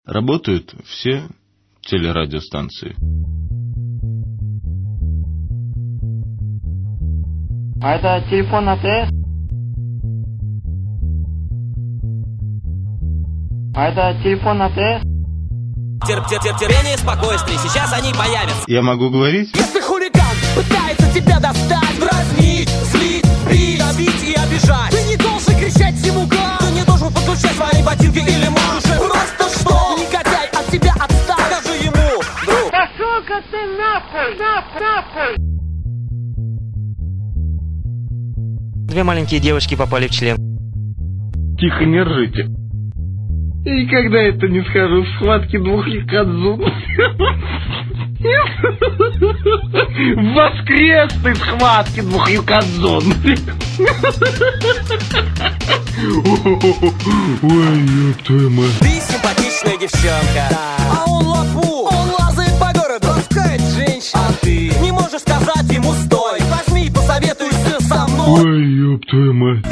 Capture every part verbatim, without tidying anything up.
Работают все телерадиостанции. А это телефон АТС? А это телефон АТС? Терп, терп, терп, терпение и спокойствие, сейчас они появятся. Я могу говорить? Если хулиган пытается тебя достать, дразнить, злить, бить, добить и обижать, ты не должен кричать всему гам, ты не должен подключать свои ботинки или манши. Просто что? Негодяй от тебя отстал, скажи ему, друг. Пошел-ка ты нахуй, нахуй, нахуй. Две маленькие девочки попали в член. Тихо, не ржите. Я никогда это не скажу в схватке двух якадзун. В воскресной схватке двух якадзун. Ой, ёб твою мать. Ты симпатичная девчонка, а он лапу, он лазает по городу, ласкает женщин, а ты не можешь сказать ему стой, возьми и посоветуйся со мной. Ой, ёб твою мать.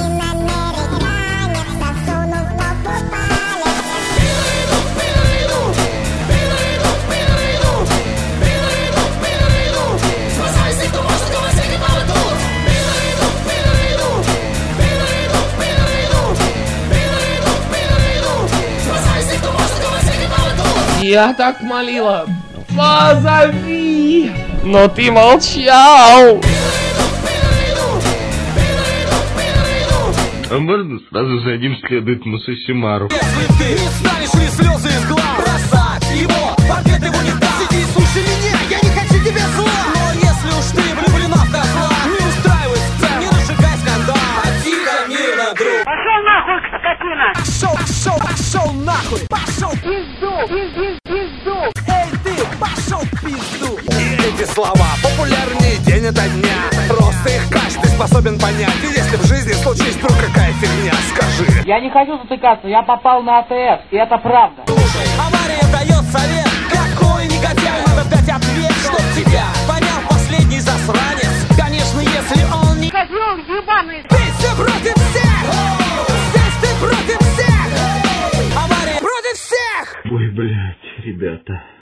Я так молила, позови, но ты молчал. А можно сразу за ним следует Мусасимару? Если ты не станешь ли слезы из глаз, бросать его, портрет его не даст. Сиди и слушай меня, я не хочу тебе зла. Но если уж ты влюблена в козла, не устраивай сцен, не разжигай скандал, а тихо, мирно, друг. Пошел нахуй, скотина. Пошел, пошел, пошел нахуй, пошел в Пизду, пиз, пиз, пизду. Эй, ты, пошел в пизду. И эти слова популярнее день ото дня. Просто их каждый способен понять. И если в жизни случись вдруг какая фигня, скажи. Я не хочу затыкаться, я попал на АТС, и это правда. Слушай, авария дает совет. Какой негодяй, надо дать ответ, чтоб тебя понял последний засранец. Конечно, если он не Козел ебаный. Ты все против всех. Здесь ты против всех. Авария против всех. Ой, блядь, ребята.